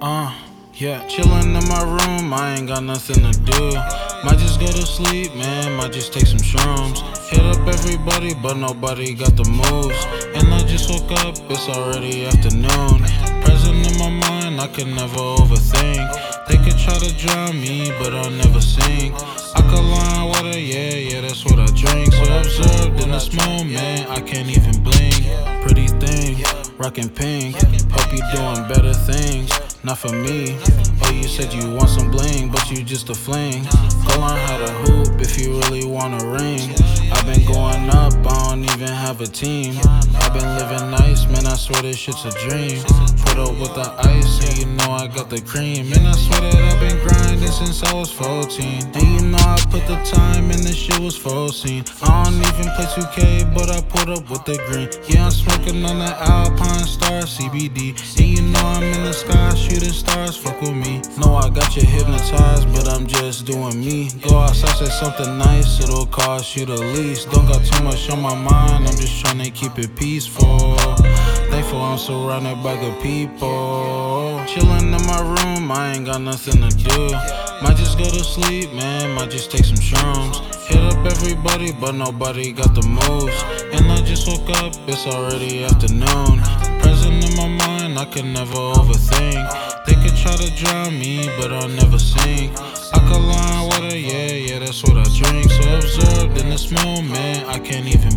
Yeah, chillin' in my room, I ain't got nothing to do. Might just go to sleep, man, might just take some shrooms. Hit up everybody, but nobody got the moves. And I just woke up, it's already afternoon. Present in my mind, I can never overthink. They could try to drown me, but I'll never sink. Alkaline water, yeah, that's what I drink. So observed in this moment, I can't even blink. Pretty thing, rockin' pink. Hope you doing better things, not for me. Oh, you said you want some bling, but you just a fling. Go on how to hoop if you really want a ring. I've been going up, I don't even have a team. I've been living nice, man, I swear this shit's a dream. Put up with the ice, and you know I got the cream. And I swear that I've been grinding since I was 14. And you know I put the time in, this shit was foreseen. I don't even play 2K, but I put up with the green. Yeah, I'm smoking on the Alpine Star CBD. And you know I'm in the sky, shooting stars, fuck with me. No, I got you hypnotized, but I'm just doing me. Go outside, say something nice, it'll cost you the least. Don't got too much on my mind, I'm just trying to keep it peaceful. Thankful I'm surrounded by good people. Chillin' in my room, I ain't got nothing to do. Might just go to sleep, man, might just take some shrooms. Hit up everybody, but nobody got the moves. And I just woke up, it's already afternoon. Present in my mind, I can never overthink. They could try to drown me, but I'll never sink. Alkaline water, yeah, that's what I drink. So observed in this moment, I can't even